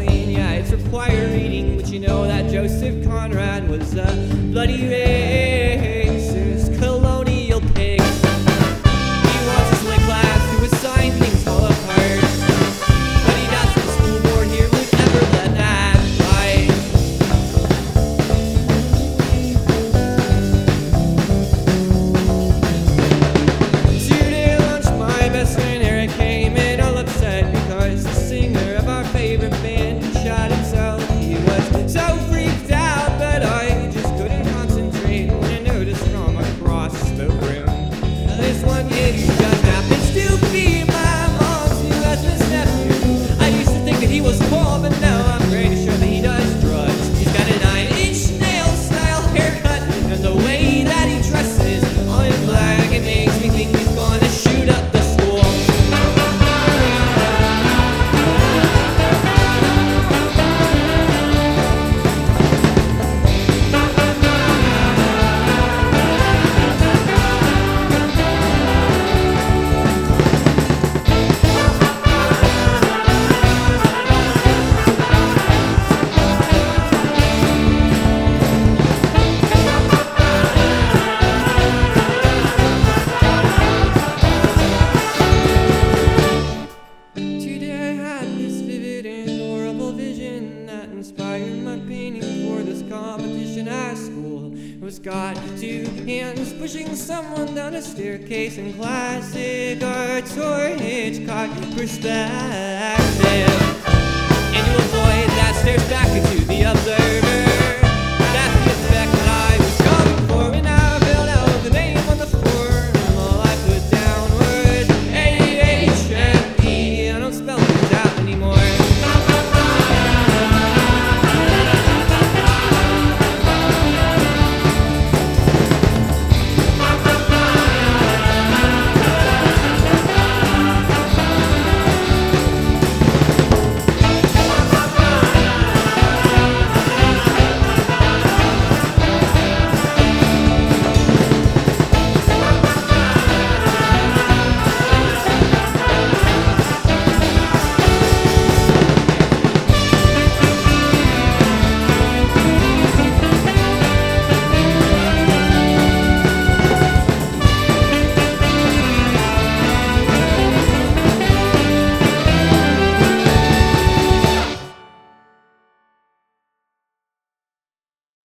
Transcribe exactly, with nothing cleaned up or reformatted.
painting, yeah, it's required reading, but you know that Joseph Conrad was a bloody racist colonial pig. He wants a slick class to assign things fall apart, but he doubts the school board here would ever let that fly. Today at lunch, my best friend Eric came in all upset because the singer of our favorite band shot himself. He was so freaked out that I just couldn't concentrate when I noticed from across the room this one kid who just happens to be my mom's new husband's nephew. I used to think that he was cool, but now I'm pretty sure that he does drugs. He's got a nine-inch nail-style haircut, and the way that he dresses, all in black, it makes me think he's gonna shoot up the school. Today I had this vivid and horrible vision that inspired my painting for this competition at school. It was got two hands pushing someone down a staircase in classic arts or Hitchcock perspective.